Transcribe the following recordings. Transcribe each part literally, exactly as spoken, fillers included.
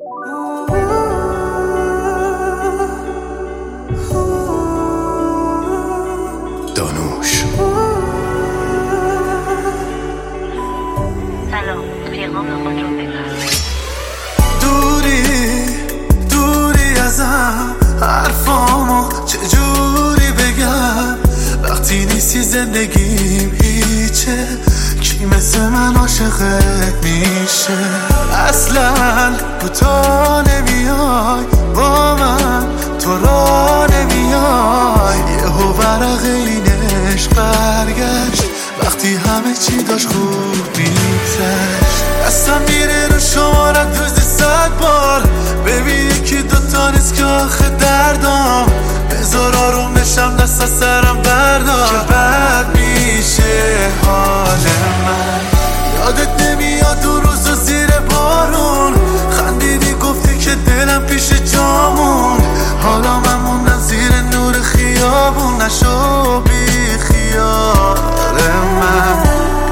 دانوش. سلام، پیغام خود رو بفرمایید. دوری دوری ازم، حرفامو چجوری بگم وقتی نیستی زندگیم هیچه. کی مثل من عاشقت میشه؟ اصلا کوتا نمیای با من، تو را نمیای. یهو ورق این عشق برگشت وقتی همه چی داشت خوب میگذشت. دستم میره رو شمارت روزی صد بار، ببین یکی دوتا نیست که آخه دردام. بذار آروم بشم دست از سرم بردار که بد میشه حال من. یادت نمیاد اون روزو زیر بارون خندیدی گفتی که دلم پیش جامون. حالا من موندم زیر نور خیابون، نشو بی خیال من.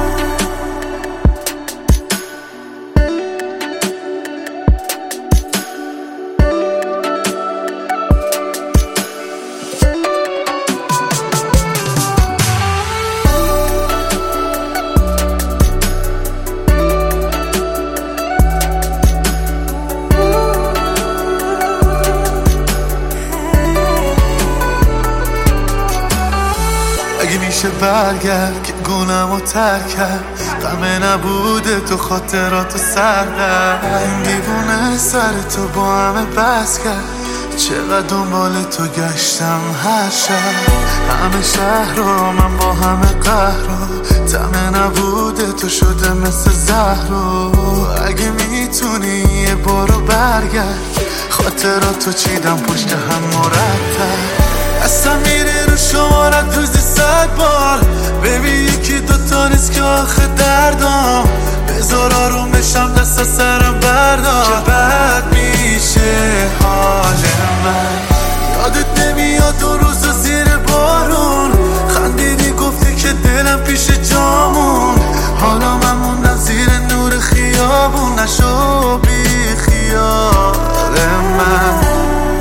اگه میشه برگرد که گونمو ترک کرد، غمه نبوده تو خاطراتو سردر. این دیوونه سر تو با همه بس کرد، چقدر دنبال تو گشتم هر شب. همه شهر رو من با همه قهر رو، طمع نبوده تو شده مثل زهر رو. اگه میتونی یه بارو برگرد، خاطراتو چیدم پشت هم مرتب. اصلا میره رو شمارت روزی صد بار، ببین یکی دوتا نیست که آخه دردام. بذار آروم بشم دست از سرم بردار که بد میشه حال من. یادت نمیاد اون روزو زیر بارون خندیدی گفتی که دلم پیش جامون. حالا من موندم زیر نور خیابون، نشو بی خیال من.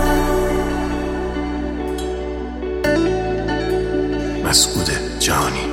مسعود جهانی.